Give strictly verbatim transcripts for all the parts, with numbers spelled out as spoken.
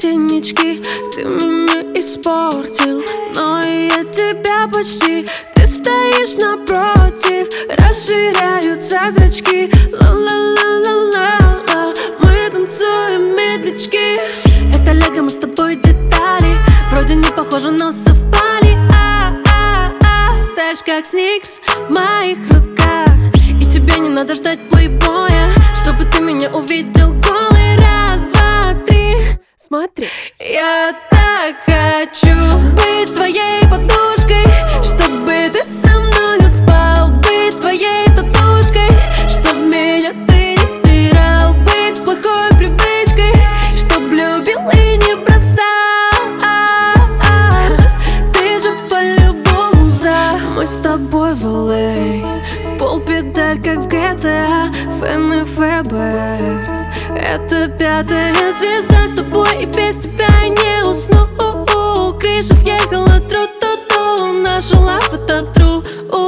синячки, ты меня испортил, но и я тебя почти. Ты стоишь напротив, расширяются зрачки. Ла-ла-ла-ла-ла-ла, мы танцуем медлячки. Это лего, мы с тобой детали, вроде не похожи, но совпали. А-а-а, таешь как сникерс в моих руках, и тебе не надо ждать плейбоя, чтобы ты меня увидел голый. Раз, два, три, смотри. Я так хочу быть твоей подушкой, чтобы ты со мною спал, быть твоей татушкой, чтоб меня ты не стирал, быть плохой привычкой, чтоб любил и не бросал. Ты же по-любому за. Мы с тобой в эл эй, в полпедаль, как в джи ти эй, Фэн и ФБР. Это пятая звезда, с тобой и без тебя я не усну. Крыша съехала, тру-ту-ту, наша лав это тру.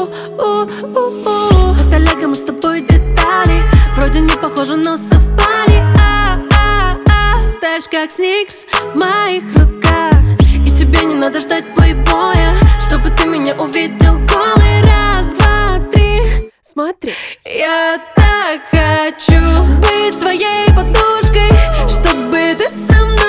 Это лего, мы с тобой детали, вроде не похожи, но совпали. А-а-а, таешь как сникерс в моих руках, и тебе не надо ждать плейбоя, чтобы ты меня увидел голый. Раз, два, три, смотри. Я так хочу быть твоей подушкой, чтобы ты со мной